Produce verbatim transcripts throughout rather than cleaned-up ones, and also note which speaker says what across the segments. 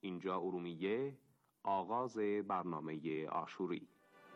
Speaker 1: اینجا ارومیه، آغاز برنامه عاشوری.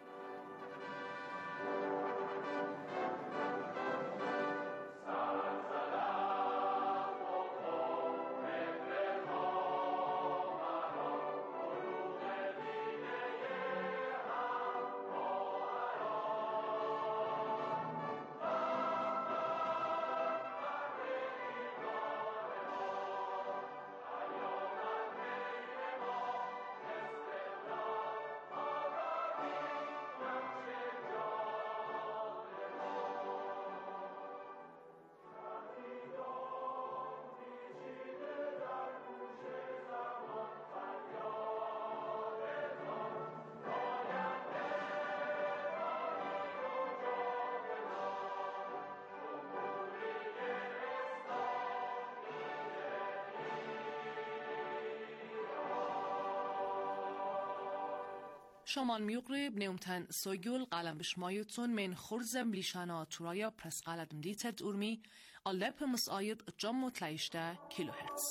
Speaker 2: شمان میقرب نیمتن سوگل قلم بشمایتون من خورزم لیشانا تورایا پرس قلدم دیتت ارمی اللپ مساید جم و تلایشته کیلو هرتز.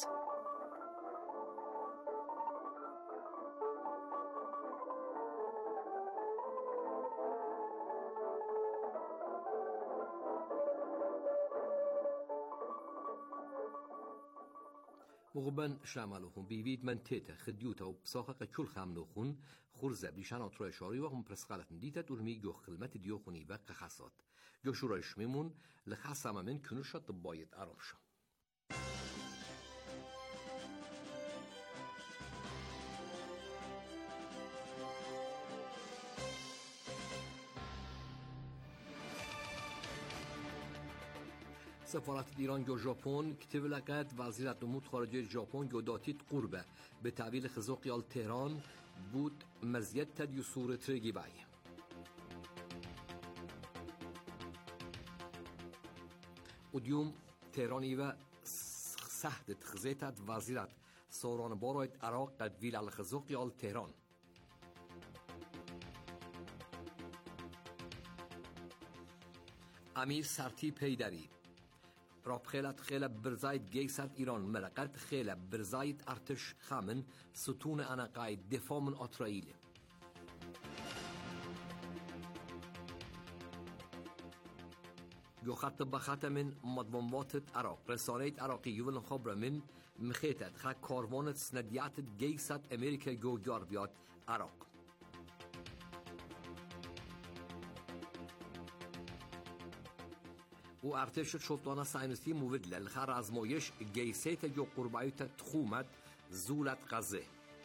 Speaker 3: مغبن شاملوخون بیوید من تیته خدیوتا و بساقه کل خامنوخون خورزه بلیشان آترای شاری و هم پرسقالتن دیتا دورمی گو خلمت دیوخونی و قخصات گو شورایش میمون لخصه من کنوشت باید عربشا. سفارت ایران و ژاپن کتب لقد وزارت امور خارجه ژاپن و داتیت قربه به تعویل خزوقیال تهران بود مزیت تدیو صورت رگی بای. ودیوم تهرانی و سهد تخزیتت وزارت سوران باراید عراق قدویل الخزوقیال تهران. امیر سرتی پیدری راب خیلت خیل برزاید گیسد ایران ملقت خیل برزاید ارتش خامن ستون انا قاید دفاع من اسرائیل. جو خط بخط من مدوموات عراق رسانه عراقی یول خبر من مخیتت خا کاروانت سندیات گیسد امریکا جو جار بیاد عراق. و ارتش شطانه ساینسی موید للخار ازمایش گیسیت جو قربایت تخومت زولت غزه.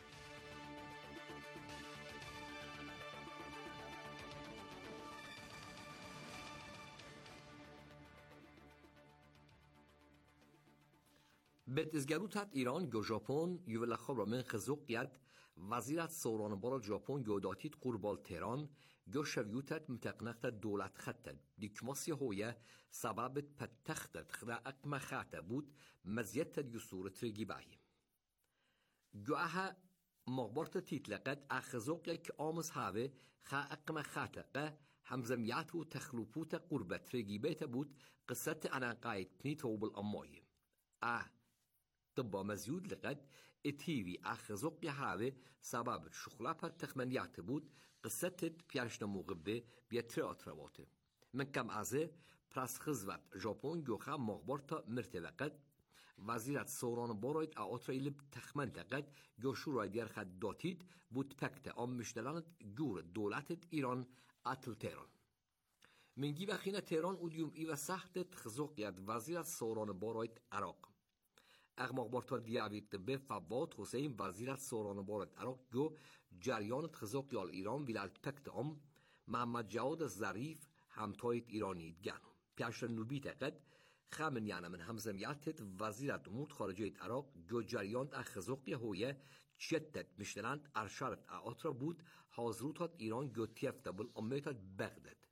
Speaker 3: بت ازگروتت ایران گو ژاپن یولا خبر من خزوق ید وزیرت سوران بار ژاپن گو داتیت قربال تهران گو شویوتت متقنقت دولت خطت دیکماسی هویه سببت پتختت خدا اقم خاطه بود مزیت دیو صورت رگی باهی گو اها مغبرت تیتلقت اخزوق یک آمز هاوه خا اقم خاطه همزمیات و تخلوپوت قربت رگی بیت بود قصت انا قاید پنیتو بالامایی اه طبا مزيود لقد اتيوي اخزوق يهاوي سبب شخلابها تخمنيات بود قصتت بيانشنا مغبه بيتري اترواته من كم عزه پرس خزوت ژاپن گوخه مغبرتا مرتبقت وزیرت سوران باراید اترائیل تخمن لقد گوشو رای دیر خد داتید بود پکت ام مشتلانت جور دولتت ایران اتل تهران من گی بخینه تهران اودیوم ای و سختت خزوق ید وزیرت سوران باراید عراق اغماق بارتا دیوید به فواد حسین وزیرت سوران بارد عراق گو جریانت خزاق یال ایران ویلالت پکت ام محمد جواد ظریف همتایت ایرانید گنو پیشتر نوبیت قد خامن یعنی من همزمیتت وزیرت امور خارجه عراق گو جریانت اخزاق هویه چیتت مشتلند ارشارت اعاطرا بود حاضروتات ایران گو تیفت بل امیتت بغدد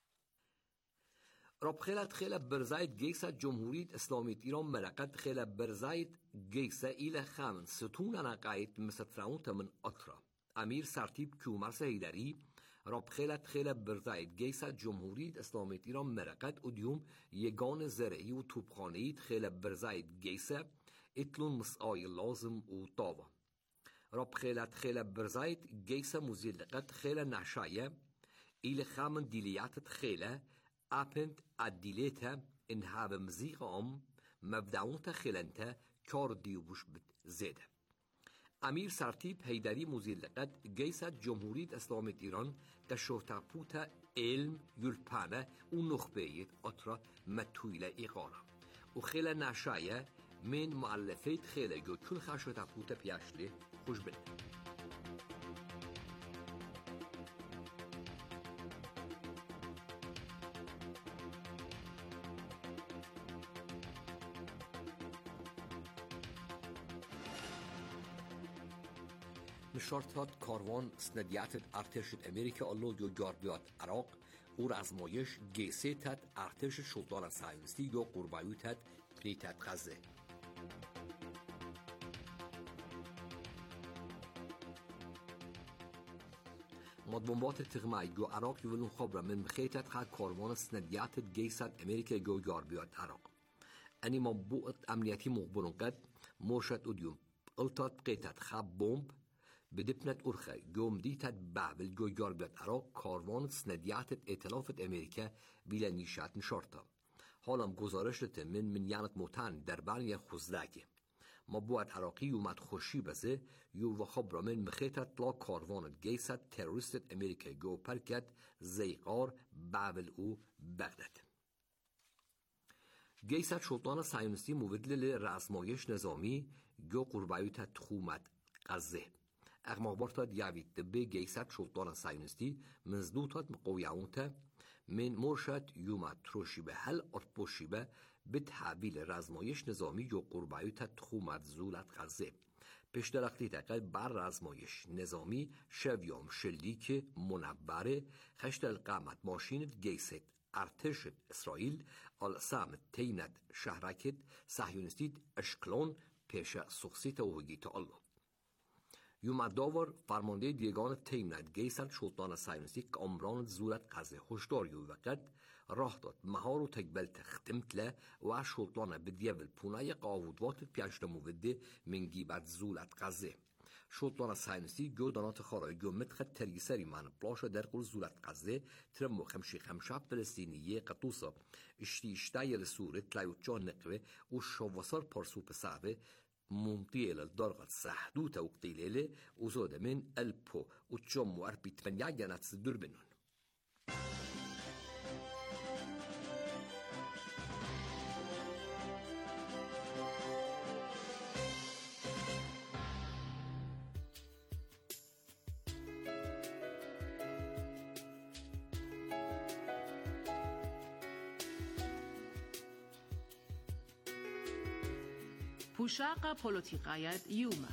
Speaker 3: رب خیلت خیل برزاید گیسا جمهوریت اسلامیت ایران ملقت خیل برزاید گیسا ایل خامن ستون انا قاید مستفرانوت من اطرا امیر سرتیب کیومرس هیدری رب خیلت خیل برزاید گیسا جمهوریت اسلامیت ایران ملقت ادیوم یگان زرعی و توبخانهیت خیل برزاید گیسا اتلون مسعای لازم و طاوه رب خيلت خيلة برزايت جيسة مزيلقت خيلة نعشاية إلى خامن ديليات خيلة أبنت أديليتها إنها بمزيغة أم مبدعونتا خيلنتا كار ديوبوش بت زيدة. امیر سرتیب هیدری مزیلقت جیسد جمهوریت اسلامی ایران کشورتا پوتا علم یلپانه و نخبهیت اترا متویل ایقارا و خیلی نشایه من معلفیت خیلی جو کل خشورتا پوتا پیاشلی خوش بند. نشارتات کاروان سندیات ارتش امریکا آلو جو جاربیات عراق و رزمایش گیسیتت ارتش شلطان صهیونیستی یا قربایوتت پریتت غزه. مدبومبات تغمای جو عراق یولون خبره من مخیتت خد کاروان سندیات گیست امریکا جو جاربیات عراق. انی مبوعت امنیتی مقبولن قد مرشد ادیوم التات بقیتت خب بومب بدبنت أرخي جوم ديتت بابل جو جاربت عراق کاروان سندیات ائتلاف امریکا بیلا نیشات نشارتا. حالا گزارشت من من یانت موتان در بانی خوزدگی. مبوعت عراقی اومد خوشی بزه یو و خبر من مخیتت لا کاروان گیست تروریست امریکا جو پرکت زیقار بابل او بغداد. گیست شلطان صهیونیستی مودل رزمایش نظامی جو قربایوت تخومت غزه. اغمابارتا دیوید دبه گیست شلطان صهیونیستی مزدوطات مقویعونتا من مرشد یومد تروشیبه هل ارتبوشیبه به تحویل رزمایش نظامی و قربایوتا تخومت زولت غزه. پشترختی تقل بر رزمایش نظامی شویام شلیک منبره خشت القامت ماشینت گیست ارتش اسرائیل آل سامت تینت شهرکت صهیونیستیت اشکلون پیش سخصیت و هگیت الله. یومد داور فرمانده دیگان تیمنت گیسد شلطان صهیونیستی که عمران زورت غزه هشدار یو وقت راه داد مهار و تقبل تختمت له و شلطان بدیول پونای قاودوات پیشت موده من گیبت زولت غزه. شلطان صهیونیستی جو دانات خارای جو متخد تریسری من پلاش در قل زولت غزه ترم و خمشی خمشب فلسطینیه قطوسا اشتی اشتای رسوره تلایوت جان نقوه و شواسار پارسو پسابه ممطيل الدرجة سحدوته وقتيلة وزود من ألبو وتشم وأربي تمنيا جنات صدر بنون.
Speaker 2: پوشاق پولیتیقایت یوما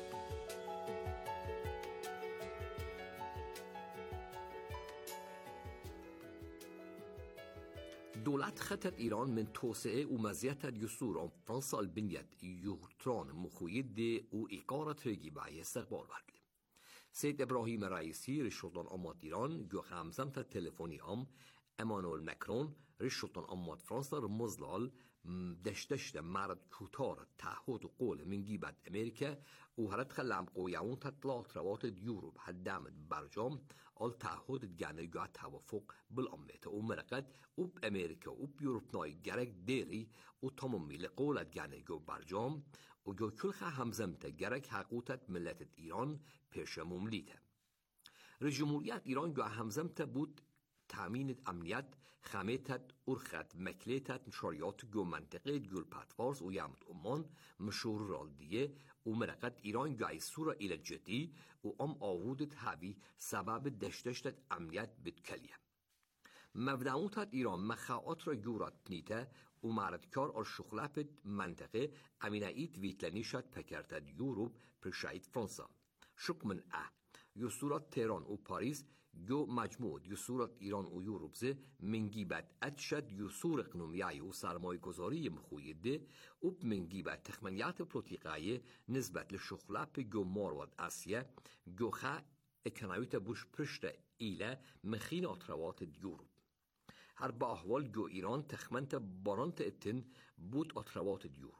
Speaker 3: دولت خطت ایران من توسعه و مزیت یسور آن فرانسا البنیت یوتران مخوید و اقارت رگی بای استقبال بردیم. سید ابراهیم رئیسی رشدان آماد ایران گو خمزم تا تلفنی ام امانوئل مکرون رشدان آماد فرانسا رو مزلال دشتشت مرد کوتار تعهد و قول من گیبت امریکا و هرد خلم قویون تطلعات روات یوروب هدامت برجام آل تعهد گنگاه توافق بالامت و مرقد اوب امریکا اوب یوروب نای گرک دیری و تمامیل قولت گنگاه برجام و جو کلخه همزمت گرک حقوقت ملت ایران پیش مملیته. رجمهوریت ایران گاه همزمت بود تامین امنیت خمیتت ارخت مکلیتت شریعت گو منطقه گل پتوارز و یامت عمان مشهور رال دیه و مرقت ایران گای سورا ایل جدی و ام آوودت هاوی سبب دشتشتت امنیت بدکلیه. مبدعوتت ایران مخاعات را گورات پنیته و مردکار اور شخلپت منطقه امینه ایت ویتلنیشت پکرتد یوروب پرشاید فرانسا. شکمن اه یسورات تهران و پاریس جو مجموع یسورات ایران و یوروبزه منگیبت ادشد یسور اقنومیای و سرمایه گذاری مخویده و منگیبت تخمنیات پروتیقای نسبت لشخلپ جو مارواد اسیه جو خا اکنایوت بوش پرشت ایله مخین اطروات یوروب. هر با احوال جو ایران تخمنت بارانت اتن بود اطروات یوروب.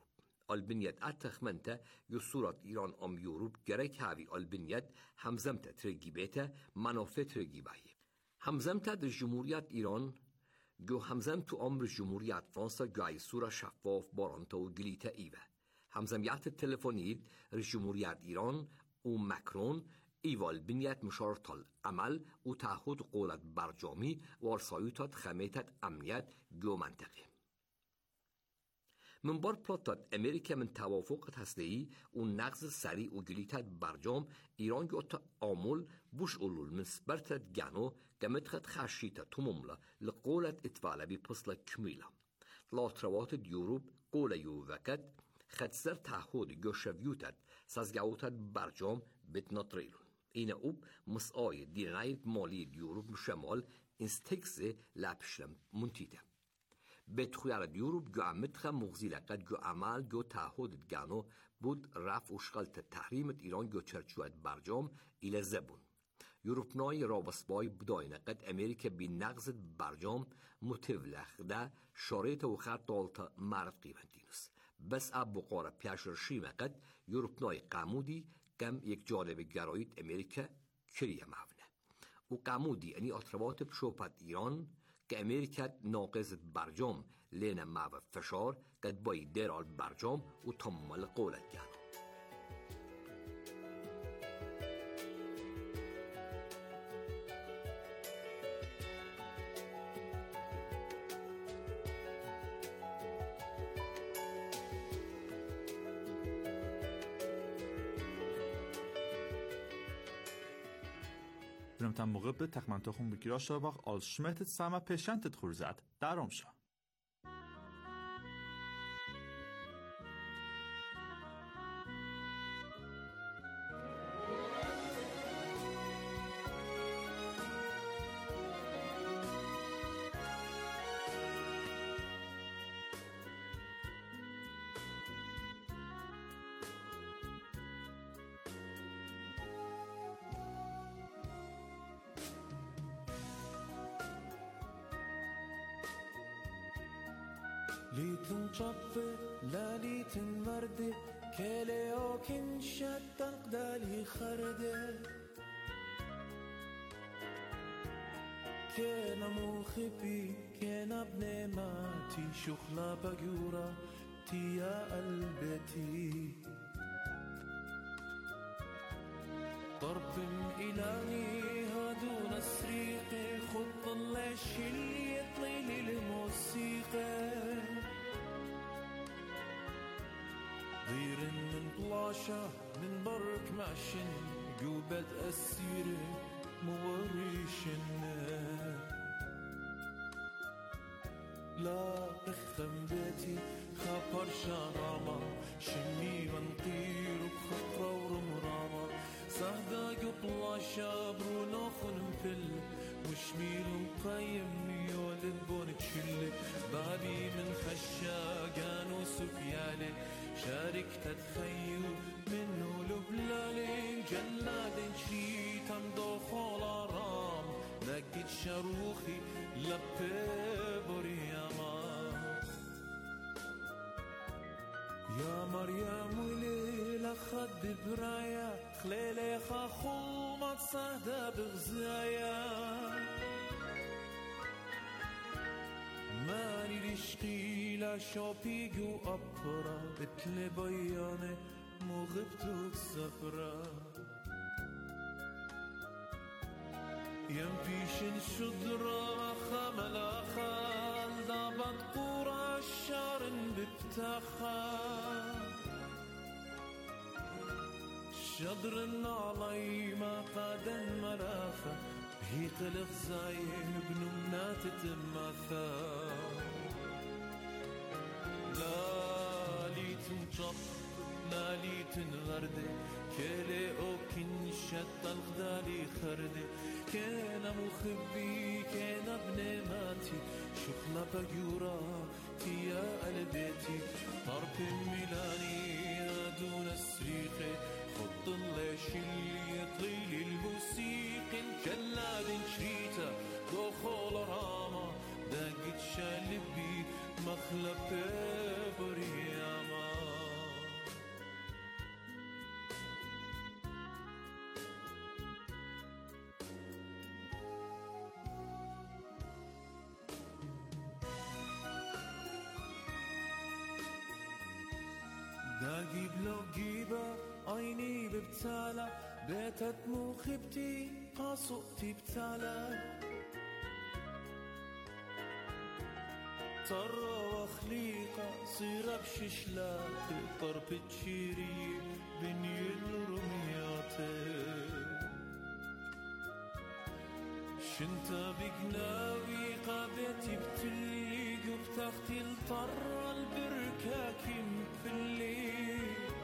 Speaker 3: البنيت أتخمنت يصورة إيران أم يوروب جريك هاوي البنيت همزمت ترجيبته منافع ترجيبه همزمت در جمهوریت ایران جو همزمت أمر جمهوریت فرانسا جای صورة شفاف بارانتا و گلیتا ایوه همزمیت التلفونی جمهوریت ایران و مکرون ایوال بنیت مشارط العمل و تعهد قولت برجامی و ارسایوتات خمیتت امنیت جو منطقه من بار پلاتات امریکا من توافق هسته‌ای و نقض سریع و گلیتت برجام ایران جو تا آمول بوش اولول من سبرتت گانو گمتخت خشیتا تومملا لقولت اتفاله بی پسلا کمیلا لاتروات دیوروب قول یو وکت خدسر تعهد جو شویوتت سازگاوتت برجام بتنطریلون این اوب مسئای دینایت مالی دیوروب شمال انستکس لپشلم منتیده بتخویار دیوروب جو امتخم مغزی لقد جو عمل جو تعهد گانو بود رفع اشغالت تحریمت ایران جو چرچوات برجام ایل زبون یوروپنای رابسبای بدای نقد امریکا بی نقض برجام متولخ ده شارط و خط دالتا مرد قیمتینوس بس اب بقاره پیشر شیمقد یوروپنای قمودی کم یک جانب گرایید امریکا کریه مونه و قمودی یعنی اطرابات بشوپت ایران که امریکا ناقض برجام لینه معو فشار قد بای دیرال برجام و تمال قولت گرد
Speaker 4: برمتن موقع به تخمنتاخون بگیرا شاباق آل شمهتت سما پیشنتت خورزد درام شا
Speaker 5: ليتن شطة لا ليتن وردة كالي اوكن شتن قدالي خردة كان مخبي كان ابن ماتي شخلا بجورة تيا قلبتي ضرب إلهي هادون السريق خط الليش اللي يطلي للموسيقى ضير من بلاشة من برك معشن جوبت أسيرة موريشن لا اختم بيتي خبر شراما شمي منطير بخطرة ورمراما سهدا قبلا شابرو ناخن مفل وشميل مقيم يولد بون تشل بابي من خشاقان وسفيالي شارك تتخيل منه لبلالي جلاد شريتم دخول رام نقد شروخي لبي برياما يا مريم وليلة خد برايا خليلي خاخو ما تصهدى بغزايا ماني رشقي لا شوبيقو أبرا بتلي بياني مغبتو السفرة ينبيشن شدرا خملا خال دابت قورا الشارن ببتاخا شدرن علي ما قادن مرافة هي قلق زايم بنمنا تتماثا لا لي تنشط لا لي تنغردي كلي اوكن شتا الغدالي خردي كان مخبي كان ابن ماتي شخنا بجورا تيا قلبتي طرب ميلاني دون السريقة خط الليش اللي يطلي الموسيقى الجلاد شريتا دخول راما داقت شالبي مخلب برياما داقي بلو جيبة عيني ببتالة بيتت مو خبتي قاصقتي بتالة طرة وخليقة صيرة بششلات طرب تشيري بني الرميات شنتا بقناوي قابتي بتليق وبتاختي الطرة البركاكي مفلي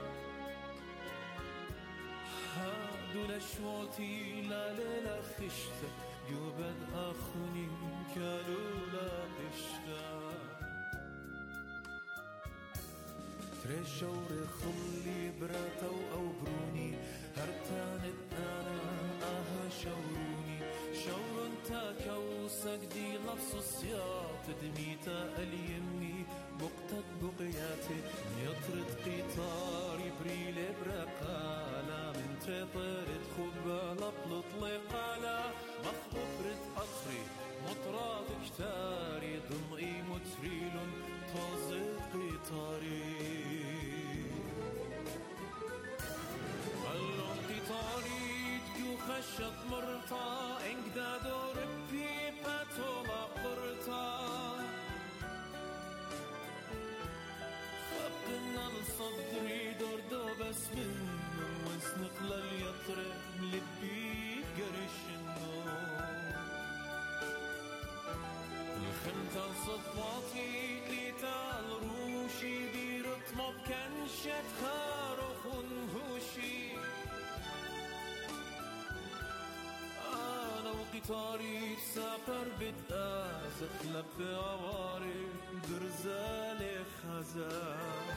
Speaker 5: هادو لشوتي لا لا خشتا يوبد أخوني كالو لا قشتا ترشور خلي براتو أو بروني هرتانت أنا آها شوروني شور انتا كوسك دي لفظ السياط دميتا اليمي بقتت بقياتي يطرد قطاري بريل برقالة من تطرد خبالة بلطلقالة مخبرت أخري مطراد كتاري ضمئي متريل طازد قطاري اللون قطاري تجو خشت مرتا انقدا دور بيبا طولا قرطا خبقنا الصدري دور دو بس من وسنقل اليطرق لبي قرش النوم الخنطة صدواتي ليتال روشي بيرطمة بكنشة خارخ ونهوشي أنا وقطاري سافر بتآزق لب عواري برزالي خزاق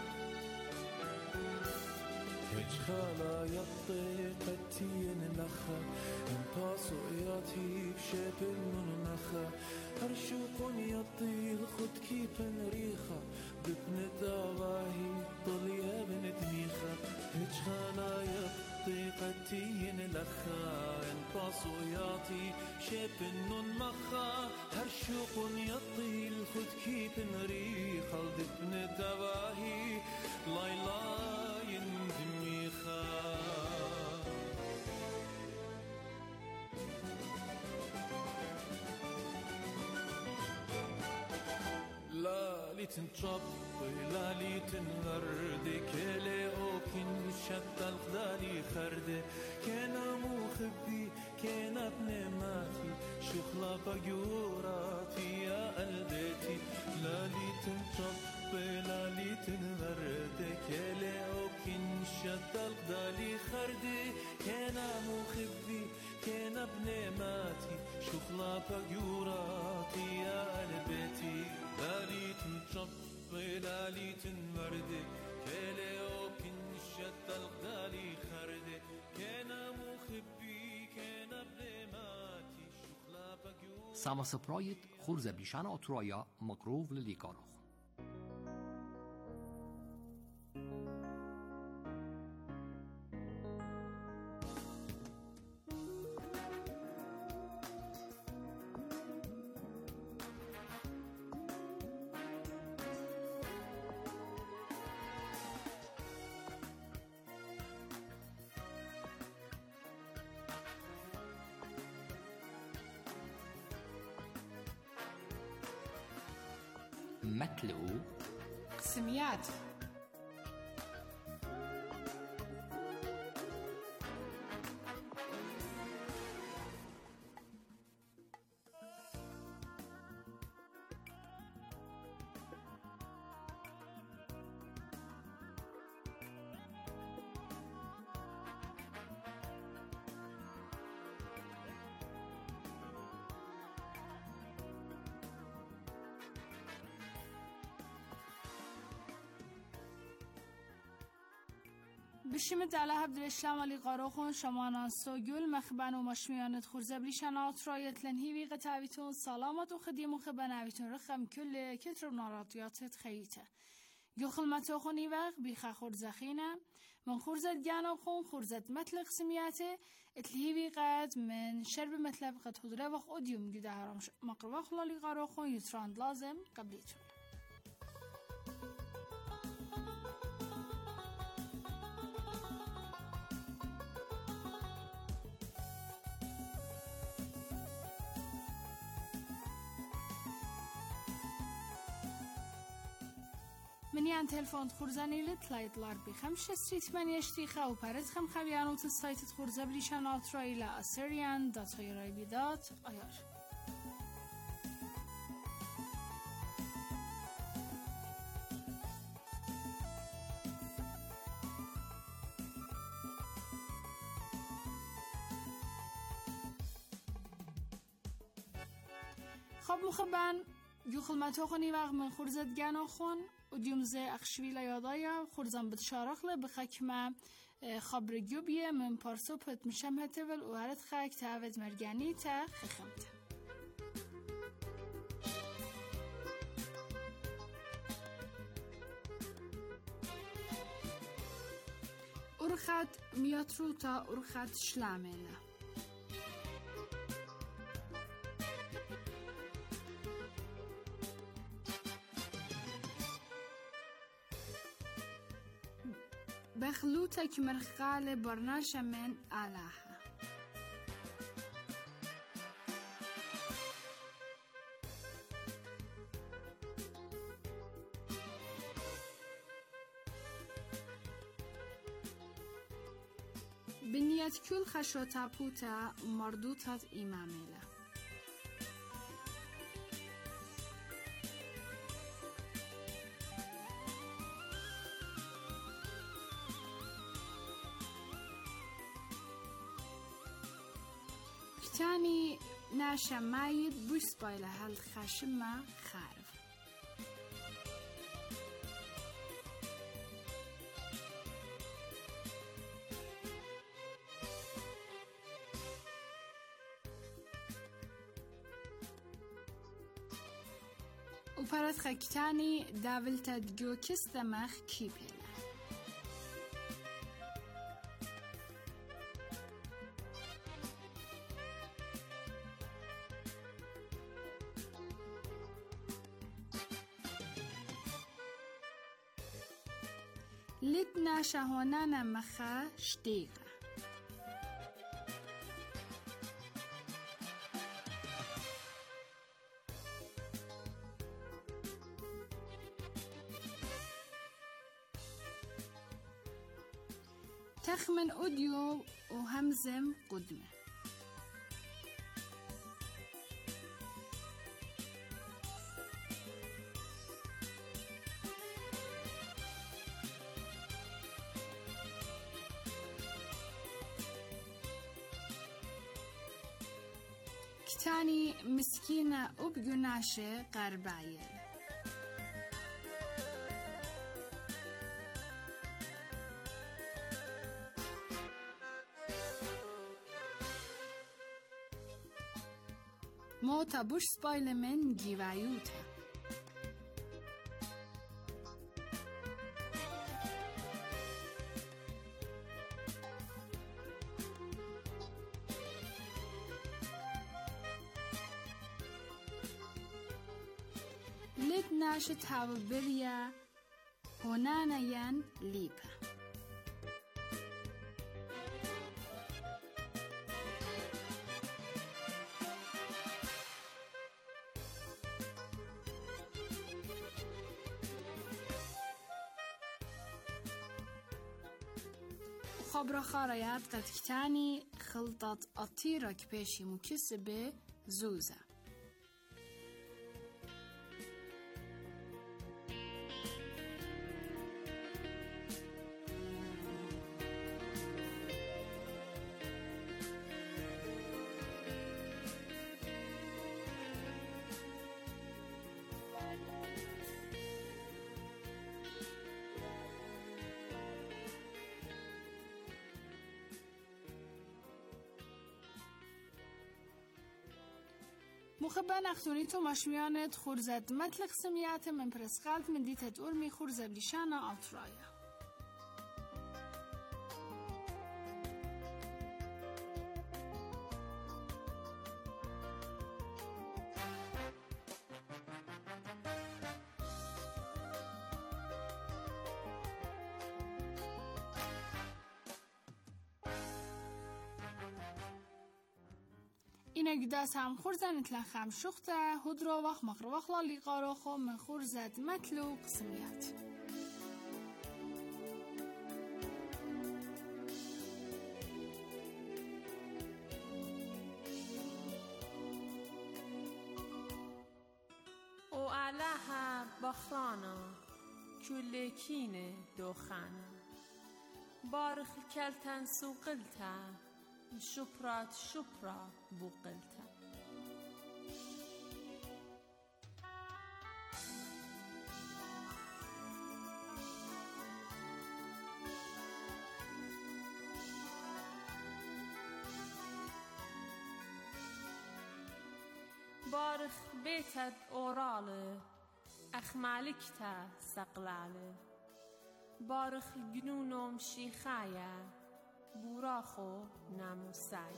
Speaker 5: هجخالا يطيقتين لخا انباسو اياتي بشيب من نخا هرشوقون يطيل خد كيبن ريخا ببن داغاهي طليا بن دميخا هجخالا يطيقتين لخا انباسو اياتي شيب من مخا هرشوقون يطيل خد كيبن ريخا ببن داغاهي لايلا لا لتنشط لا لتنغرد كلي اوكن شد الخدالي خرد كان مخبي كان ابن ماتي شخلا بجوراتي يا قلبتي لا لتنشط لا لتنغرد كلي اوكن شد الخدالي خرد كان مخبي كان ابن ماتي شخلا بجوراتي يا قلبتي لالي تنشط لالي تنورد كلي اوكن شد الغدالي خرد كان مخبي كان ابن ماتي شخلا بجوراتي
Speaker 3: ساما سپرايت خورز بليشان اترايا مقروف لليكارخ متلو
Speaker 2: قسميات
Speaker 6: بشیمت علی عبد الاسلام علی قاروخون شمانان سوگل مخبن و مشمیانت خورزه بلیشنات رایت لنهیوی قطعویتون سلامت و خدیم و خبناویتون رخم کل کتر و ناراتیاتت خییته گل خلمتو خونی وقت بیخه خورزه خینه من خورزت گانو خون خورزت مطلق سمیاته اتلهیوی قد من شرب مطلب قد خدره وقت اودیوم گده هرام مقربه خلالی قاروخون یتراند لازم قبلیتون منیان تلفن خورزانی لطلایت لار بخمش استریت من یشتیخه و پرد خم خبیانو تا سایت خورزه بلیشان آترایی لأسریان دات غیرای بیدات آیار. خب مخبن یو خلمتو خونی وقت من خورزت گنا خون و دیومزه اخشویل یادایا خورزم بتشارخله بخکمه خبر گوبیه من پارسو پت میشم هتول و هرت خاک تعوید مرگانی تا خخمت ارخت میاترو تا ارخت شلامله بخلوتك مرخال برناش من آلاها بنيت كل خشوتا بوتا مردوطة إماميلا كتاني ناشا مايد بوس بايلا هالخاشمة خارف وبرد خكتاني دافلتا دجو كستمخ كيبيلا لتنا شهونانا مخا شتيغا تخمن أوديو وهمزم قدمه كتاني مسكينة وبجناشة قربايل موتا بوش سبايل من جيوايوتا لت ناشت هاوبريا هونانا ين ليبا خبر خاريات قد كتاني خلطة أطيرة كباشي مكسبة زوزة مخبن اختونی تو مشمیانت خورزد مطلق سمیات من پرسقلت من دیتت اولمی خورزد لیشانا آترایا اینه گداس هم خورزن اتلن خم شخته هدرو وقت مقر وقت لالی قارو خو من خورزد مطلوق سمیات
Speaker 7: لها بخرانا كل كين دوخانا بارخ كلتن سوقلتا شبرات شبرا بوقلتا. بارخ بيتد أورالي أخمالكتا سقلالي بارخ جنونم شيخايا بوراخو ناموساي.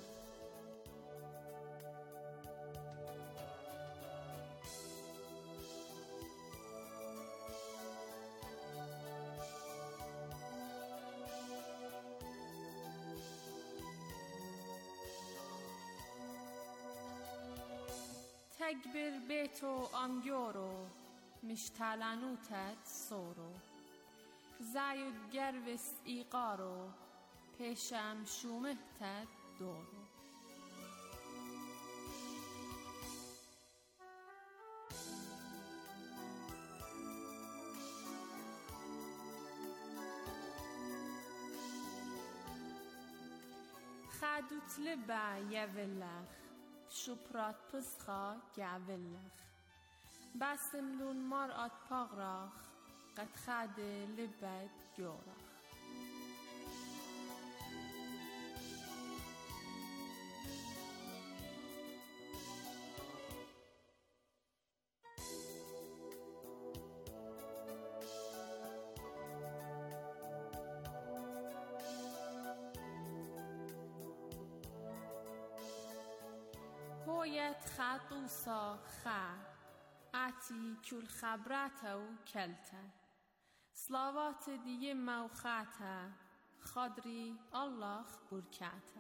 Speaker 7: تكبر بيتو أمجورو مشتالانوتت سورو زايد جروس إيقارو پیشم شومهتت دورو. خادوت لبا يولخ شپرات پسخا گعولخ بسم لون مرات پاغراخ قد خاد لبد جورخ. هویت خاطوسا خا آتی کل خبرتا و کلتا صلوات دیه موخاتا خادری الله برکاتا.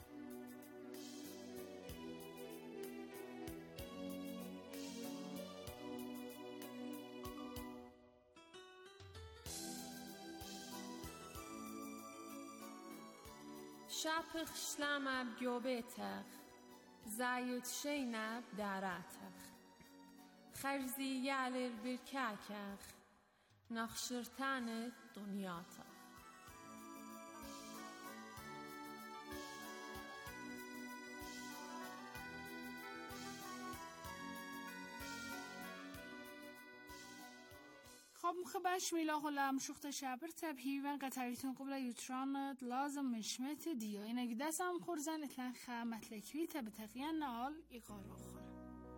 Speaker 7: شاپخ شلام بجوبتخ زايد شينب داراتخ خرزي يالر بركاكخ نخشرتان دنياتخ.
Speaker 6: خب مخبش میلا خلام شخت شابر تبهیون قطعیتون قبل یوترانت لازم مشمت دیا اینه دستم خورزن اتلن خامت لکوی تب تقیان نال ایقارو خون.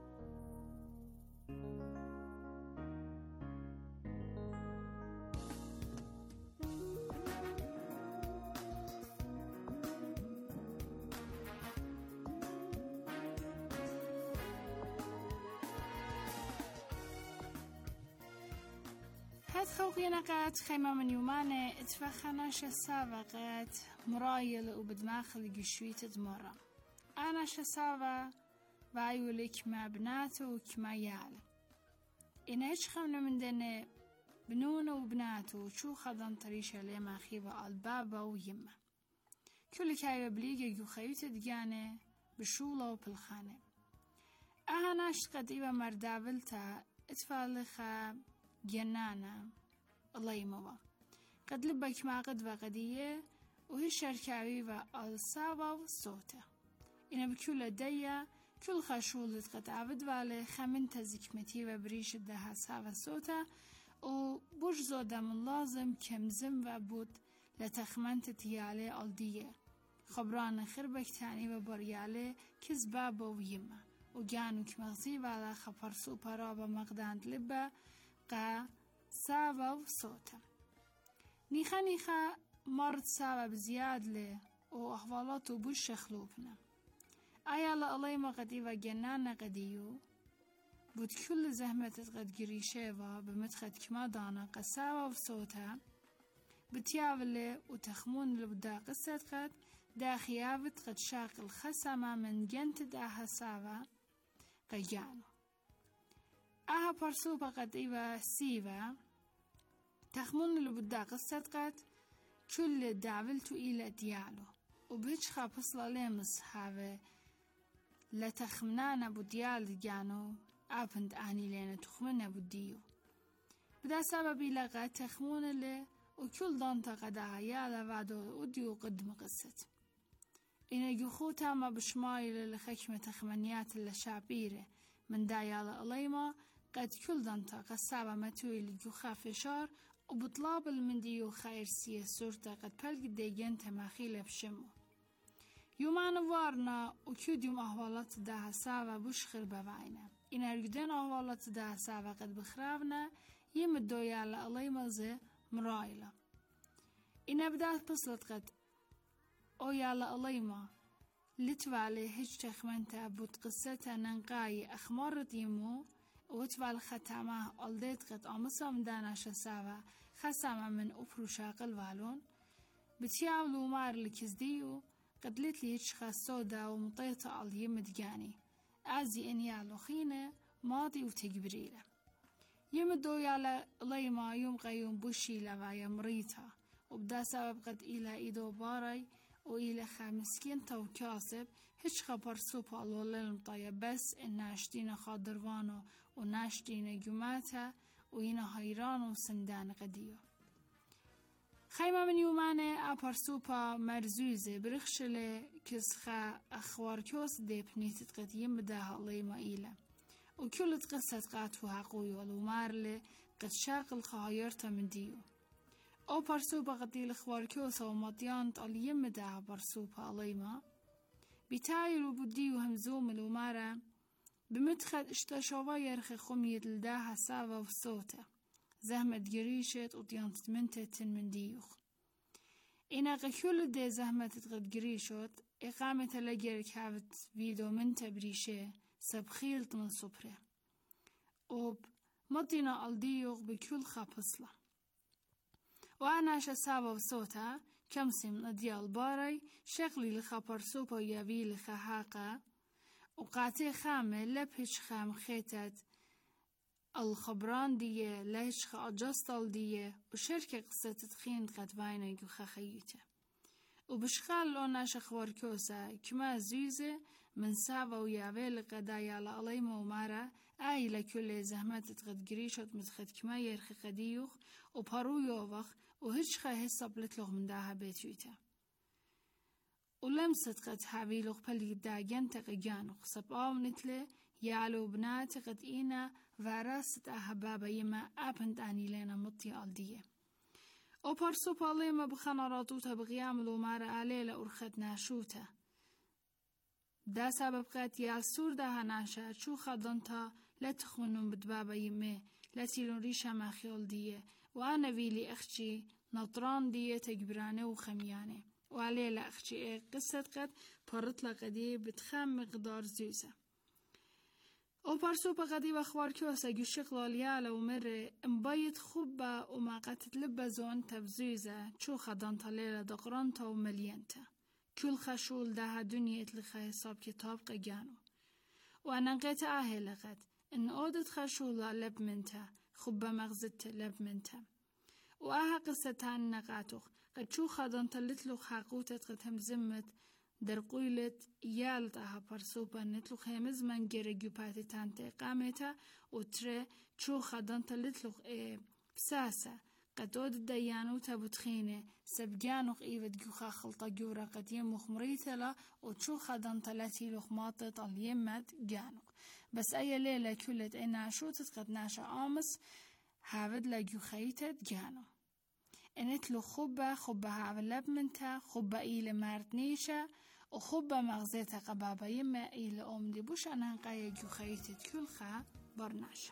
Speaker 6: هاد خوقي نقات خيمة من يومانة اتفخناش السابقات مرايل وبدماغ القشويت دمرة. أنا شسابة بايولك ما بناته وكما يعلم. إن هيش خمنا من دنا بنونه وبناته وشو خضن طريشة لما خيبة البابا ويمة. كل كايبة بليجة يخيوت دجانة بشولة وبالخانة. أهناش قديبة مردابلتا اتفالخة جنانا الله يموا قد لبك ما قد وقدية وهي شركاوي والصابة والصوتة إن بكل دية كل خشولة قد عبد والي خمن تزكمتي وبريش دها صابة صوتة وبوش زودة من لازم كمزم وبود لتخمنت تيالي الدية خبران خربك تاني وبريالي كزبابة ويمة وجانو كمغزي وعلى خبر سوبرا ومقداند لبا قا ساوا وصوتا نيخا نيخا مرض ساوا بزياد له وأحوالاته بوش خلوبنا أيالا الله ما قديوا جنانا قديو بود كل زحمة قد قريشيوا بمدخد كما دانا قا ساوا وصوتا بتياولي وتخمون لبدا قصة قد دا خيابت قد شاق الخسامة من جنت داها ساوا قيانو أها برسوبة قد إيوا سيوا تخمون اللي بدا قصة قد كل دعولتو إلى ديالو وبيش خابصلا ليمس هاوي لتخمنانا بديال ديانو أبند أني لنا تخمنا بديو بدا سببي لغا تخمون اللي وكل دانتا قد عيالة بعدو وديو قدم قصة إنا جخو تاما بشمايل لخكمة تخمنيات اللي شعبيرة من دايالة أليما قد كل دانتا قصابة متوي لجوخا فشار وبطلاب المنديو خير سيه سورتا قد بلق ديجن تماخيلة بشمو يومان وارنا وكود يوم أهوالات داها ساوا بشخر بوعينا إنا رجدين أهوالات داها ساوا قد بخرابنا يمدو يالا أليما زي مرايلة إنا بدات بصلت قد أو يالا أليما لتوالي هج تخمنتا بود قصتا ننقاي أخمارت يمو وتوال ختامه ألديت قد أمسام داناش ساوا خسامه من أفرو شاقل والون بتياولو مار لكزديو قد ليت لي يتشخى سودا ومطيطة على يمد جاني أعزي إن يالو خينة ماضي وتجبريله يمدو يالا ليما يوم قيوم بوشي لوايا مريتا وبدا سبب قد إلى إيدو باري وإلى خامسكين تو كاسب هش خبر سوبا لولن طيب بس إن ناشتين خادروانو وناشتين جماتا وإنا هيران وسندان قديو خيمة من يومانه أبار سوبا مرزوزة برخشلة كسخا أخوار كوس دي بنيتت قد يمداها ليما إيلا وكل قصة قاتوها قوي والومارلة قد شاقل خايرتا من ديو أو برسوبة قدي الأخوار كوسا ومطيانت على يمداها برسوبة ليما بتايلو بديو همزوم الومارة بمدخل اشتشوا يرخي خمية لداها ساوا وصوته زهمة جريشت وطيانت منتت من ديوخ إنا غكول دي زهمة تتغد جريشت إقامة لجيرك هافت فيدو منت بريشه سبخيلت من صبره وب مطينا الديوخ بكل خابصلة وأنا شسابة وصوتها كمسي من أديال باري شغلي لخبر سوبا يبي لخهاقة وقاتي خامة لبهش خام خيتت الخبران ديه ليش خا أجستال ديه وشركة قصة تدخين قد باينة يوخا خيوته وبشخال لونا شخوار كوسا كما زيزة من سابا ويابي لقدايا لأليما ومارا آي لكل زهمات تغد قريشت متخد كما يرخي قديوخ وبارو يووخ وهج خا هساب لتلوغ من داها بيتويته ولمست قد حابيلوغ بلي داگن تقيانوخ سباو نتله يالو بنات قد إينا وراست أحبابا يما أبند آني لنا مطي ألدية او پرسو پاله ما بخناراتوتا بقيام الومار عليلا أرخت ناشوتا دا سبب قد يالسور دا هناشا چو خدانتا لتخونون بدبابا يمي لتيلون ريشا ما خيال ديه وأنا ويلي أخشي نطران ديه تجبرانه وخميانه وعليلا أخشي إيه قصة قد پارتلا قديه بتخام مقدار زيوزة او پرسو پا قدی و خوار کیوسا گوشق لالیالا و مره امباید خوبه و ماقاتت لبزون تبزوزه چو خدان تلیلا دقران تا و ملينتا كل خشول ده دنيا اتلخا حساب كتاب قيانو وانا نقيت اهل قد ان اودت خشولا لب منتا خوبه مغزت لب منتا واها قصتان نقاتوخ قد شو خدان تلتلوخ حقوتت قد هم زمت در قويلت يالت اها پرسوبا نتلوخ همز من گرگيو پاتي تانت اقامتا و تره چو خدان تلتلوخ ايه بساسا قدود ديانو تبتخينه سبجانوخ ايوت جوخا خلطة جورا قد يموخ مريتلا و چو خدان تلاتي لوخ ماطت اليمت جانوخ بس اي ليلة كلت اي ناشوتت قد ناشا آمس هاود لجو خيتت جانو انتلو خوبه خوبه هاول لب منتا خوبه ايل مردنيشا و خوبه مغزيتا قبابا يما ايل ام دي بوش انان قايا جو خيتت كل خا برناشا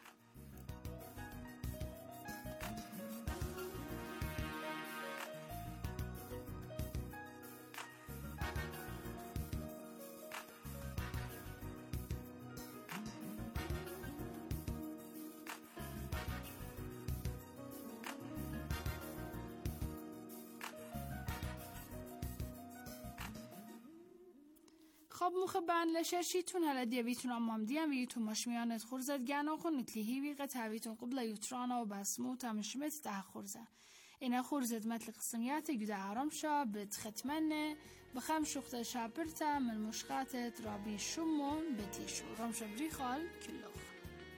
Speaker 6: خب مخبان لشرشيتون هلا ديابيتون امام ديان ويتون مشميانت خورزت گاناخون نتليهي ويقى تابيتون قبل يترانا وباسموتا مشمت تها خورزة انا خورزت مثل قسميات جدا عرمشا بتختمنة بخم شخت شابرتا من مشخاتت رابي شمون بتيشو رمشا بريخال كلوخ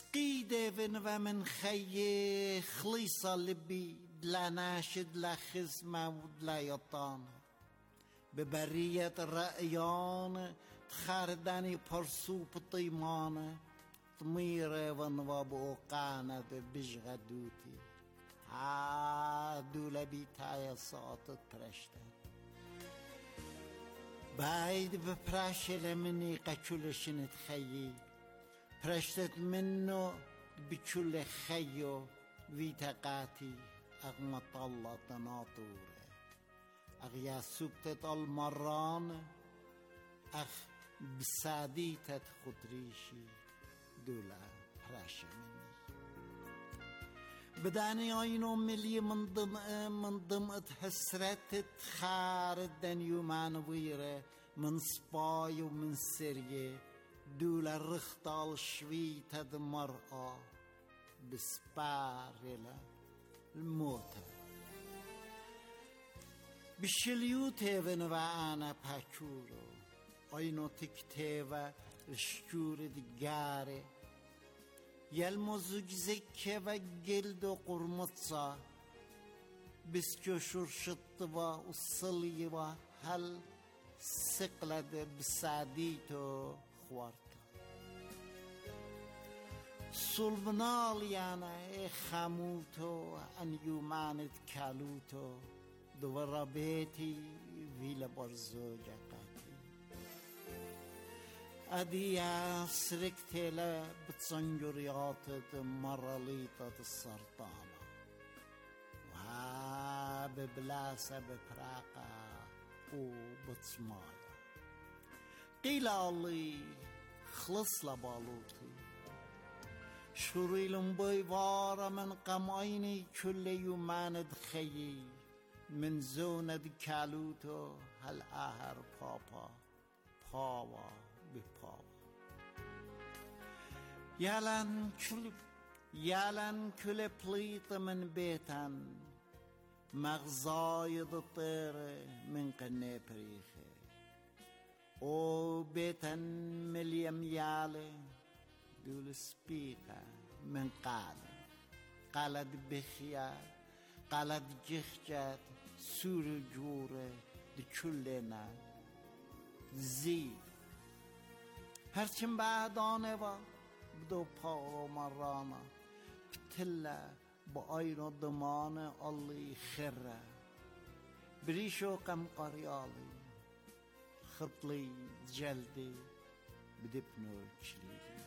Speaker 8: سقيدة ومن خي خليصة لبي دلا ناشد لا خزمة ودلا يطان ببرية رأيان تخارداني برسو بطيمان ضميرة ونواب اوقانة بجغدوتي عادو لبيتايا ساطت برشتا بايد ببراشة مني قچولشن تخيي برشتت منو بچول خيو ويتقاتي اغمى طلت ناطورة اغيا سوكتت المران اخ بساديتت خدريشي دولا براشة مني بداني عينو ملي من ضمء من ضمء حسرت تخارد دن يومان ويرة من سباي ومن سرية دولا رختال شويت هد مرأة بسبارلا الموت بشليوته ونوانا پاچورو عينو تكتيوه الشجور دقاره يلمزج زكه و جلد و قرمطسا بسجوشور شطوا و صليوا هل سقلد بساديتو خوارتا سلبنال يعني خموتو ان يومانت كالوتو دورا بيتي ويلا برزوجا أديا سركتلا بتصنجريات مراليطة السرطانة وها ببلاسة ببراقة وبتصمايا قيل الله خلص لبالوتي شريلن بيوارا من قمعيني كل يومان دخيي من زونة كالوتو هل آهر بابا بابا بپا یالن کل یالن کل پلیت من بیتن مغزای دطیره من قنه پریخه او بیتن ملیم یاله دول سپیقه من قال قالد بخیا قالد جخجت سور جوره دی کلنا زید هرچند بعدانه و بدو پا مرانا بتلا با آین و دمان الله خره بریشو قم قریالی خطلی جلدی بدبنو کلیلی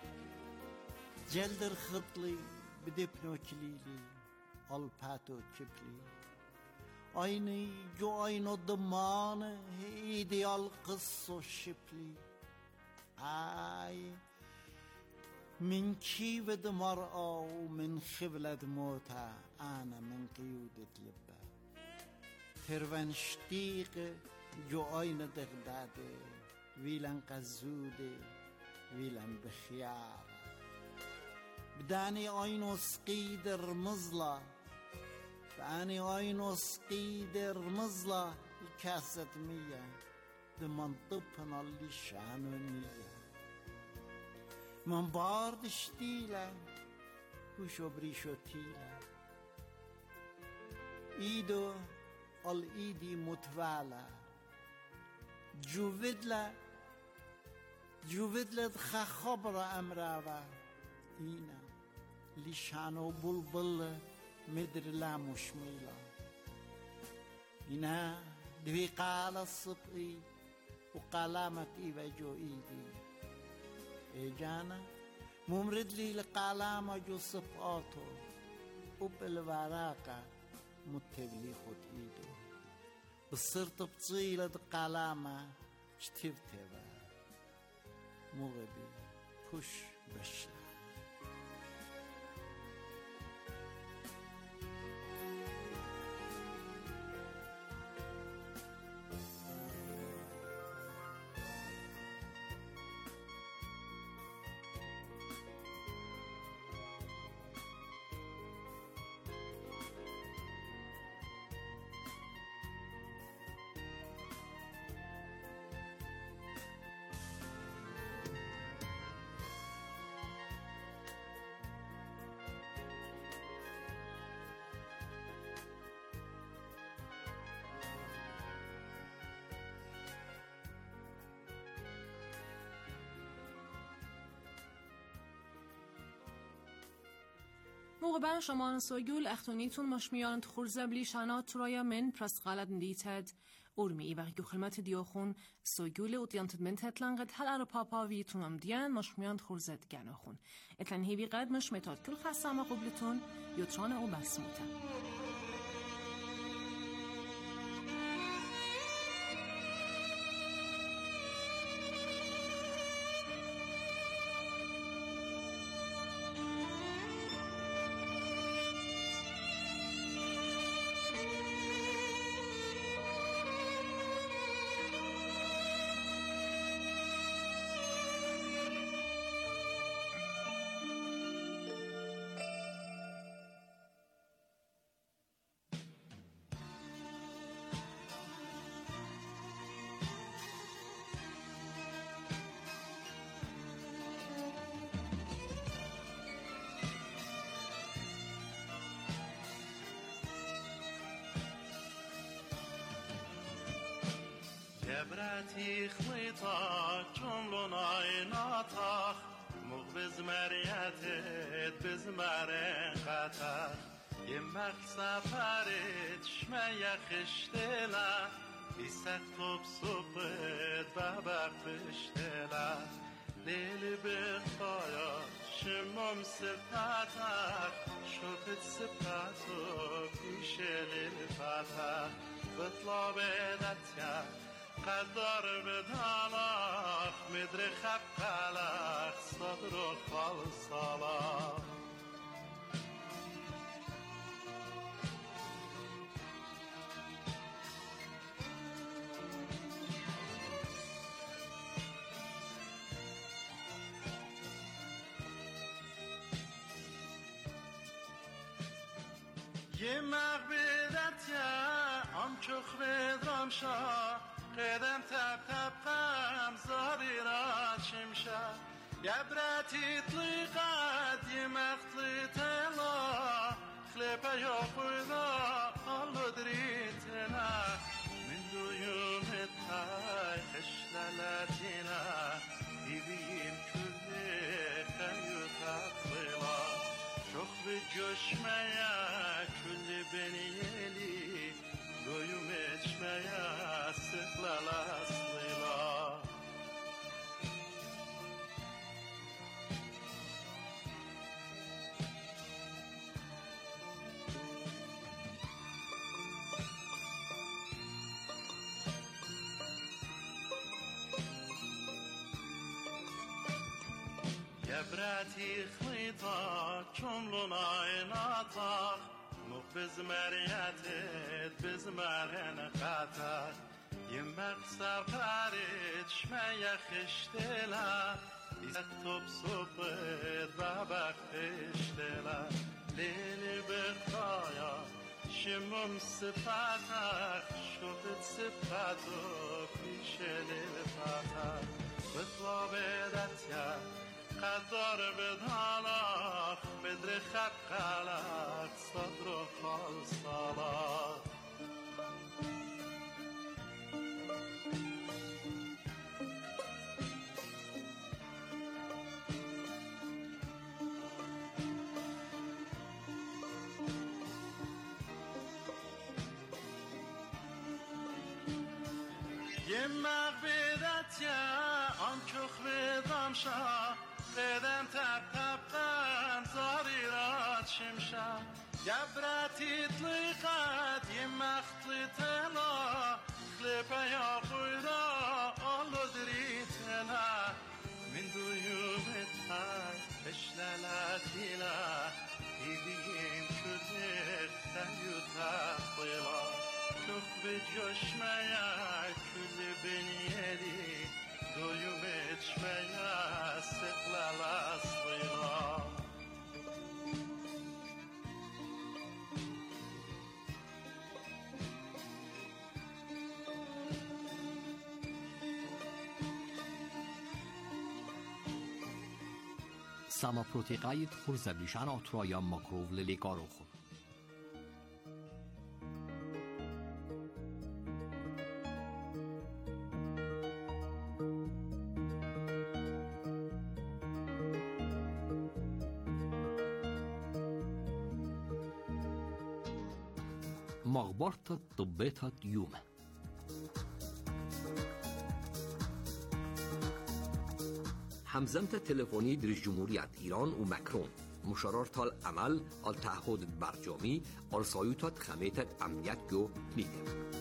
Speaker 8: جلدر خطلی بدبنو کلیلی الپاتو کپلی آینی جو آین و دمان ایدیال قص و شپلی آي من كيود مرأة ومن خبلة موتى أنا من قيودة لبا تروان شتيق جو أين دغدادي ويلان قزودي ويلان بخيار بداني أين سقيدر مزلة فاني أين سقيدر مزلة الكاسة مية دمان طبنا اللي شانو نية من بارد شتيلة وشو بريشو تيلة ايدو الايدي متوالة جوودلا جوودلا دخا خبر امراوة اينا اللي شانو بلبل مدر لا مشميلة اينا دوي قال الصبقي وقلامة إيوة جو إيدي إيجانا ممرد لي لقلامة جو صفاته وبالوراقة متبلي خد إيدو بصرت بطيلة قلامة اشتفتها مغبي بوش بشلا
Speaker 2: موقع بن شما سوگول اختونیتون مشمیان خورزبلی شنات ترایا من پرس غلط دیتد اورمی ای وقتی خدمت دیاخون سوگول و دیانت من تطلنقت هل ار پاپا ویتون ام دیان مشمیان خورزد گناخون اتن هیوی قد مش متاد کل خسام قبلتون یوتران او بسموتن.
Speaker 9: براتي خليطة جملون عيناتك مغبز مرياتت بزمارين قاتك يمك سفرت شمية خشتلا يسكتب صبت بابك بشتلا ليلي بخايا شمم سباتك شوفت سباتك يشيل الفتك بطلع بدتك قدر بدانخ مدر خبقلخ صدر خالصالخ یه مغبیدت یا ام چخ بدرم شا قدم تب تب قم زاری را چمشا یبرتی طلیقت یه مغطلی تلا خلیپا یا خویدا آلو دریتنا من دویومت های خشلالاتینا بیبیم کلی خیوتا طلیلا شخ بجوشمیا کلی بنیلی دویومت شمیا سخلالا سلیلا يبراتي خليطة جملون عيناتك مخبز مرياتت بزمارين قاتك يمك سفرت شمية خشتلا يزتب صبت بابك خشتلا ليلي بخايا شمم صفاتك شوفت صفاتك يشيل الفتك بطلع بدتك قدر بدانخ بدر خبقلخ صدر خالصالخ یه مغبیدت یا آنچخ بدم شا قدم تب تب قم زاری را چمشا یبرتی طلیقت یه مخطلی تلا خلیپا یا خویدا آلو دریتلا من دویومت های اشلالاتیلا دیدیم شده خیوتا خیلا شخ به جشمیا کل بنیلی دویومت شمیا سقلالا صیلا
Speaker 3: Sama protegajit churzeblišan otroja makrov liligarochu. مغبرت طبيتها يومه. همزمت تلفنی در جمهوریت ایران و مکرون مشارات العمل al تعهد برجامی al سایوتات خمیتت امنیت گو نیده.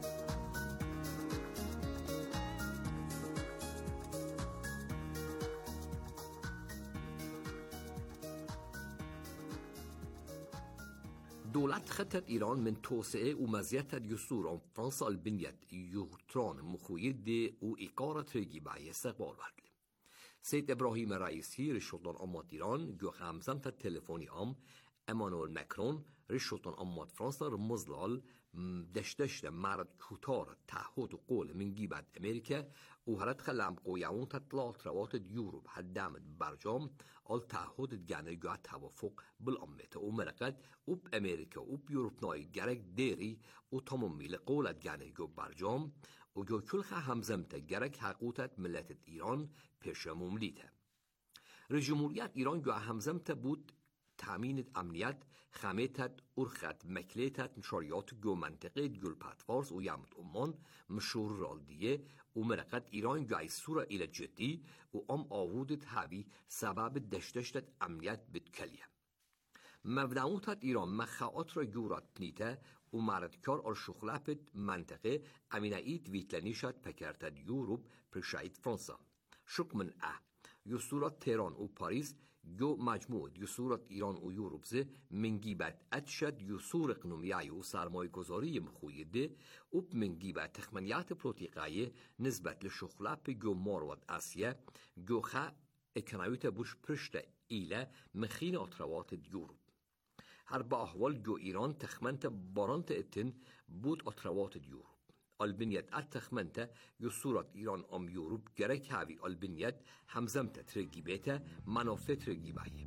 Speaker 3: دولت خطت ایران من توسعه و مزیت یسور آن فرانسا البنیت یوتران مخوید و اقارت رگی بای استقبال وردلی. سید ابراهیم رئیسی رشدان آمات ایران گو همزم تا تلفنی آم امانوئل مکرون رشدان آمات فرانسا رمزلال دشتشت مرد کوتار تعهد و قول من گیبت امریکا و هرد خلام قویون تطلعات روات یوروب حدامت برجام آل تعهد گانه گوه توافق بالامت و مرقد اوب امریکا اوب یوروب نای گرک دیری و تمامیل قولت گانه گو برجام و گو کلخ همزمت گرک حقوقت ملت ایران پیش مملیته. رجمهوریت ایران گو همزمت بود تامین امنیت خمیتت ارخت مکلیتت نشریات گو منطقه گل پتوارز و یامت امان مشهور رالدیه و مرقت ایران گوی سورا ایل جدی و ام آوودت هاوی سبب دشتشتت امنیت بتکلیه. مبدعوتت ایران مخاعات را گورات پنیته و مردکار ار شخلپت منطقه امینه اید ویتلنیشت پکرتد یوروب پرشاید فرانسا. شکمن اه یسورات تهران و پاریس گو مجموع یسورات ایران و یوروبزه منگیبت ادشد یسور اقنومیای و سرمایه گذاری مخویده و منگیبت تخمنیات پروتیقای نسبت لشخلپ گو ماروات اسیه گو خا اکنایوت بوش پرشت ایله مخین اطروات یوروب. هر با احوال گو ایران تخمنت بارانت اتن بود اطروات یوروب. البنیت التخمنت یسورات ایران ام یوروب گرک هاوی البنیت همزمت ترگیبیت منافع ترگیبایی.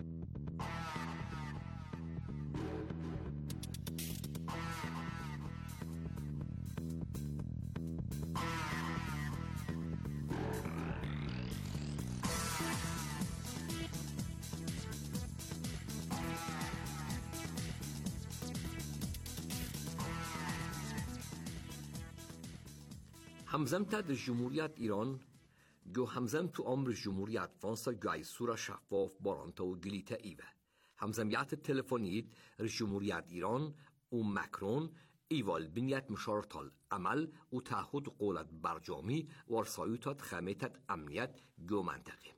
Speaker 3: همزمت در جمهوریت ایران گو همزم تو امر جمهوریت فرانسا گوی سورا شفاف بارانتا و گلیتا ایوه. همزمیت تلفنیت جمهوریت ایران و مکرون ایوال بنیت مشارت العمل و تعهد قولت برجامی و ارسایوتات خمیتت امنیت گو منطقه.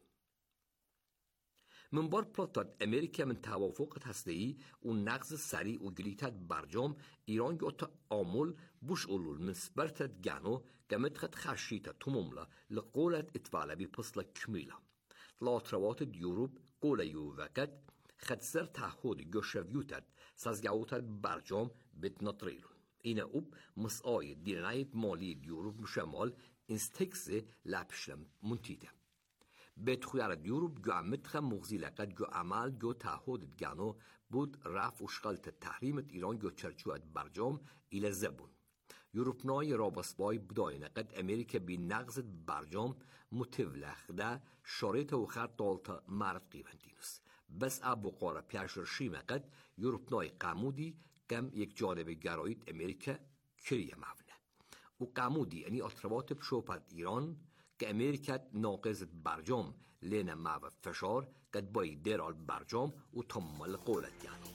Speaker 3: من بار پلاتات امریکا من توافقت هسته‌ای و نقض سریع و گلیتت برجام ایران گو تا آمول بوش اولول من سبرتت گانو گمتخت خشیتا توموملا لقولت اتفالا بی پسلا کمیلا. لاتروات دیوروب قول یو وقت خد سر تعهد گو شویوتت سازگاوتت برجام بد نطریلون. اینا اوب مسئای دینایت مالی دیوروب مشمال انستکسه لپشلم منتیده. بتخویار دیوروب گو امتخ مغزی لقد گو عمل گو تعهد گانو بود رف و شغلت تحریمت ایران گو چرچوات برجام ایل زبون. یوروپنای رابسبای بدای نقد امریکا بی نقضت برجام متولخ ده شارت و خرد دالتا مرد قیوندینوس. بس ابو قاره پیشر شیمقد یوروپنای قمودی کم یک جانب گرایید امریکا کریه مونه. و قمودی یعنی اطروات بشوپت ایران که امریکا ناقضت برجام لین معو فشار قد بای دیرال برجام و تمال قولت یعنی.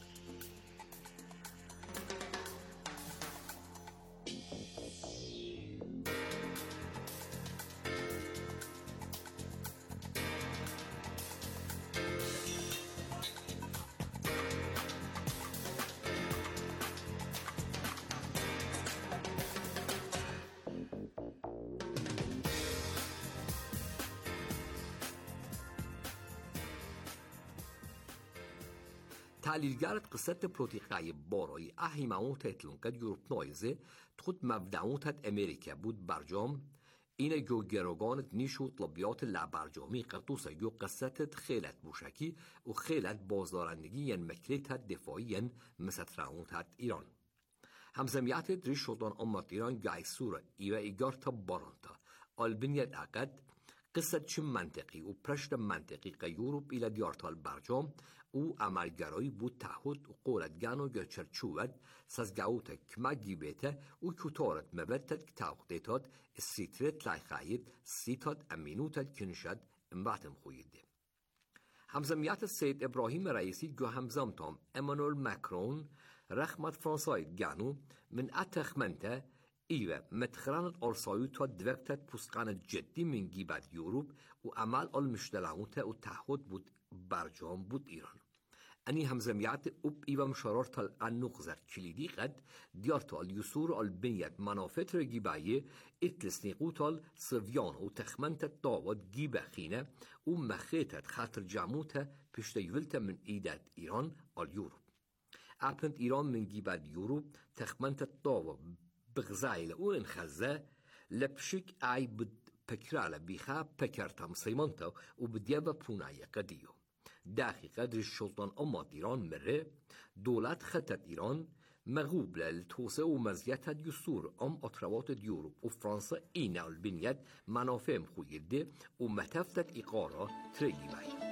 Speaker 3: تحلیلگرت قصت پروتیقای بارای اهیماون تیتلون کد یوروپ نایزه تخود مبدعونتت امریکا بود برجام اینه گو گروگانت نیشو طلبیات لبرجامی قرطوسه گو قصتت خیلت بوشکی و خیلت بازدارندگی ین مکلیتت دفاعی ین مسترعونتت ایران. همزمیتت ریش شدان امت ایران گای سوره ایوه ایگار تا بارانتا البنیت عقد قصت چه منطقی و پرشت منطقی که یوروپ ایل دیارتال برجام او عملگرایی بود تعهد و قولتگان و گرچرچوود سازگاوتا کمگی بیته و کتارت مبتد کتاوقتیتات استریترت لایخایید سیتات امینوتت کنشد امباتم خویده. همزمیات السيد إبراهيم رئيسي جو همزم توم إيمانويل ماكرون رحمت فرانساي جانو من أتخمنته إيوه متخرانت أرسايوتا دوكتت بوسقانت جدي من جيبات يوروب وعمال المشتلعوتا وتحود بود برجام بود إيران. أني همزميات أب إيوه مشارات النقزر كليدي قد ديارتا اليسور البنيات منافت رجيباية اتلسنيقوتا الصفيان وتخمنتت داود جيبا خينة ومخيتت خاطر جاموتا بشتيولتا من إيدات إيران اليوروب. أبنت إيران من جيبات يوروب تخمنتت داود بغزايل وانخزة لبشك أي بد بكرالة بيخا بكرتم سيمانتا وبديابا بونايا قديو. داخل قدر السلطان أمات إيران مره دولت خطت إيران مغوب للتوسع ومزيتها ديسور أم أطروات ديوروب وفرنسا إينا البنيات منافع مخويده ومتفتت إقارة تريجي باي.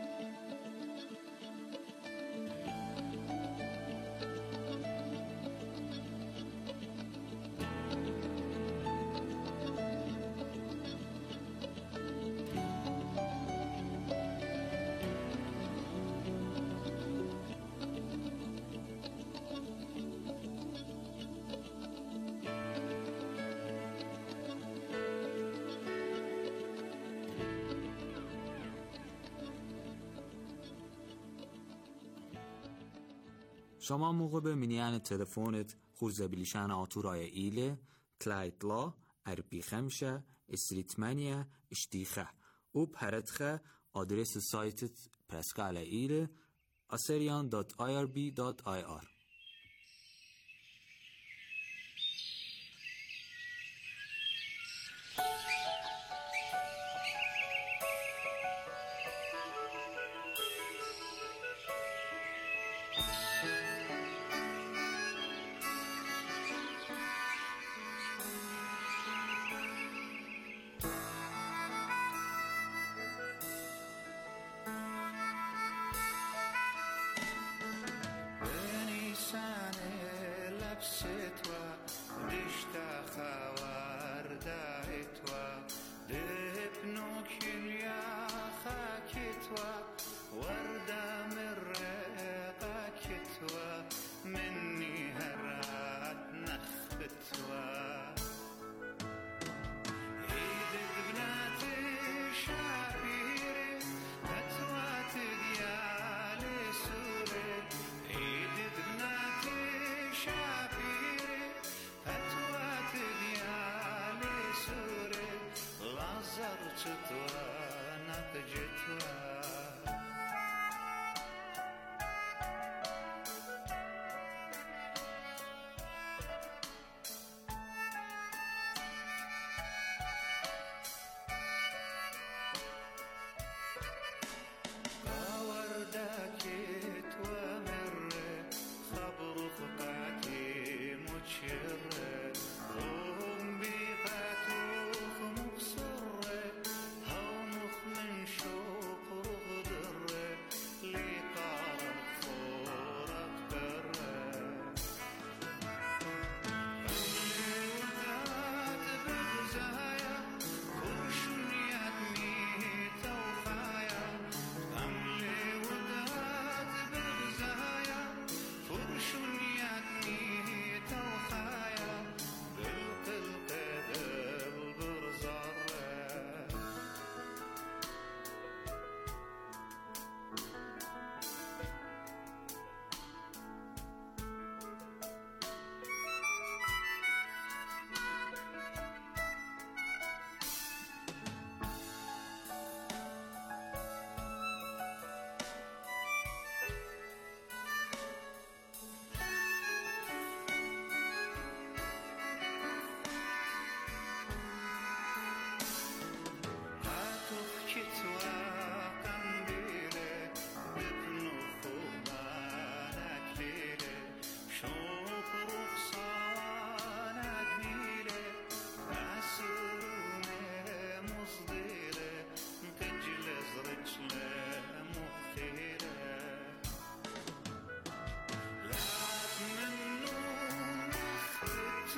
Speaker 10: شما موقع به منیان تلفونت خورزبیلیشان آتورای ایله تلایتلا اربی خمشه استریتمانیا اشتیخه او پرتخه آدرس سایتت پرسکال ایله assyrian dot i r b dot i r.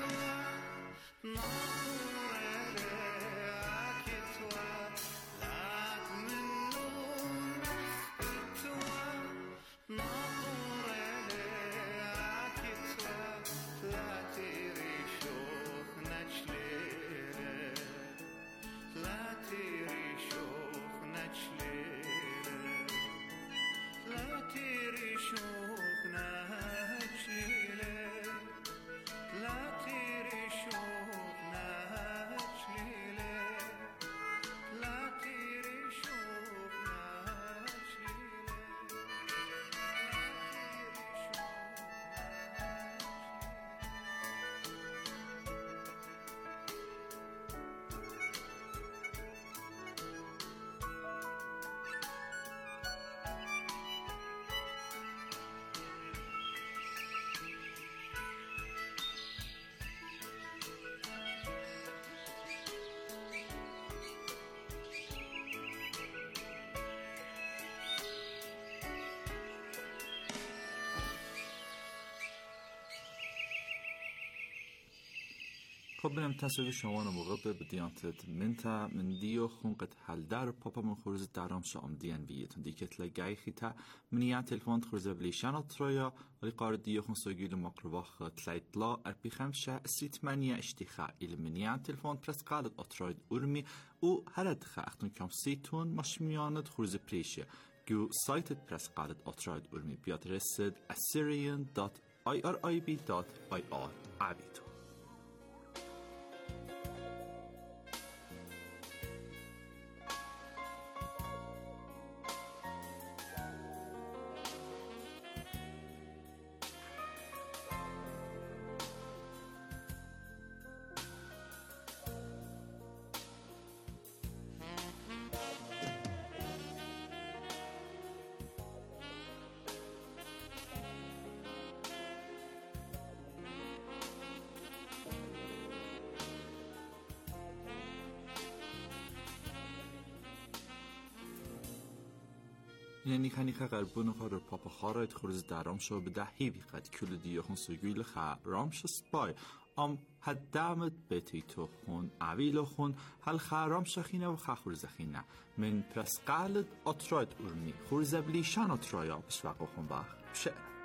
Speaker 4: خب بریم تصویر شما موقع به بدیانتت منتا من دیو خونقت حل در پاپا من خورز درام شام دیان بیتون دیکت لگای خیتا منیان تلفون خورز بلیشان اطرایا ولی قارد دیو خون سوگیل مقرواخ تلاید لا اربی خمشه سیت منیا اشتخاء ایل منیان تلفون پرس قالد اطراید ارمی او هرد خاختون کم سیتون مشمیانت خورز پریشه جو سایتت پرس قالد اطراید ارمی بیاد رسد assyrian dot irib dot ir عبیتو یعنی خانی که قربون خور پاپا خارایت خورز درام شو به ده هیوی قد کل دیو خون سوگویل خا رامش سپای ام حد دامت بیتی تو خون عویل خون هل خا رامش خینه و خا خورز خینه من پرس قالد اطراید ارمی خورز بلیشان اطرایا بشوق خون باخ بشه